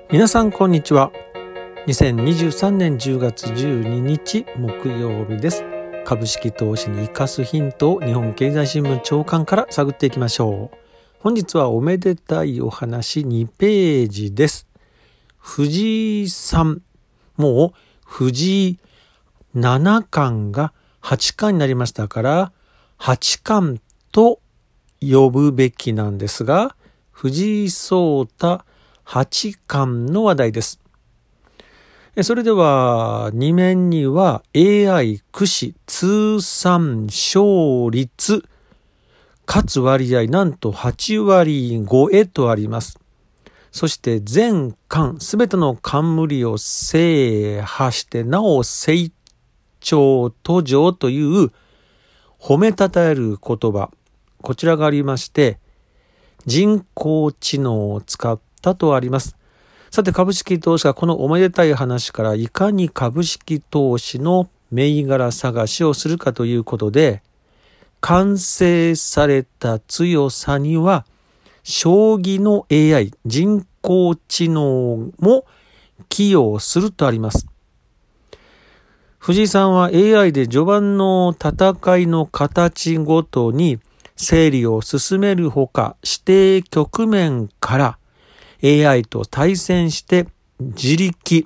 皆さんこんにちは。2023年10月12日木曜日です。株式投資に生かすヒントを日本経済新聞朝刊から探っていきましょう。本日はおめでたいお話2ページです。藤井さん、もう藤井七冠が八冠になりましたから八冠と呼ぶべきなんですが、藤井聡太八冠の話題です。それでは2面には AI 駆使通算勝率勝つ割合なんと8割超えとあります。そして全冠すべての冠を制覇してなお成長途上という褒めたたえる言葉、こちらがありまして、人工知能を使ったとあります。さて株式投資家、このおめでたい話からいかに株式投資の銘柄探しをするかということで、完成された強さには将棋の AI 人工知能も寄与するとあります。藤井さんは AI で序盤の戦いの形ごとに整理を進めるほか、指定局面から AI と対戦して自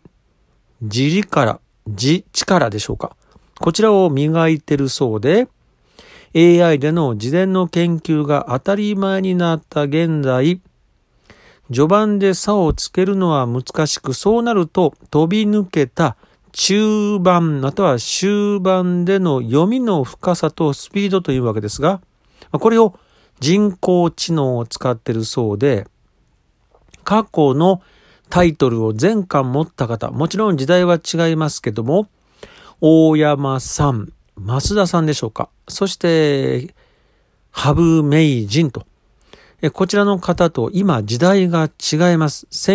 力でしょうか。こちらを磨いているそうで、AI での事前の研究が当たり前になった現在、序盤で差をつけるのは難しく、そうなると飛び抜けた中盤または終盤での読みの深さとスピードというわけですが、これを人工知能を使っているそうで、過去のタイトルを全巻持った方、もちろん時代は違いますけども、大山さん、増田さんでしょうか。そして羽生名人と、こちらの方と今時代が違います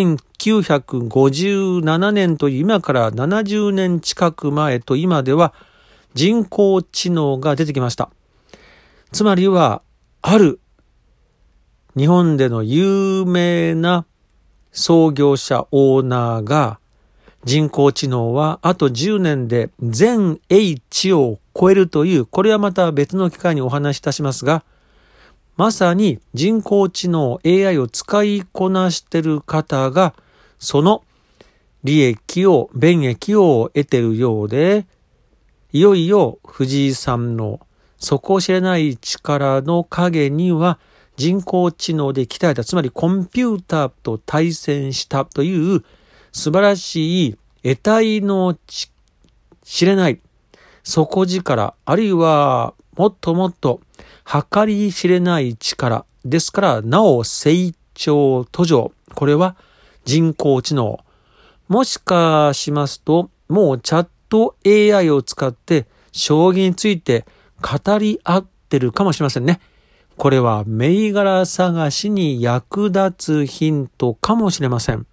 。1957年という今から70年近く前と今では人工知能が出てきました。つまりはある日本での有名な創業者オーナーが、人工知能はあと10年で全英知を超えるという、これはまた別の機会にお話しいたしますが、まさに人工知能 AI を使いこなしている方がその便益を得ているようで、いよいよ藤井さんの底知れない力の陰には人工知能で鍛えた、つまりコンピューターと対戦したという素晴らしい得体の知れない底力、あるいはもっともっと計り知れない力ですから、なお成長途上、これは人工知能。もしかしますともうチャット AI を使って将棋について語り合ってるかもしれませんね。これは銘柄探しに役立つヒントかもしれません。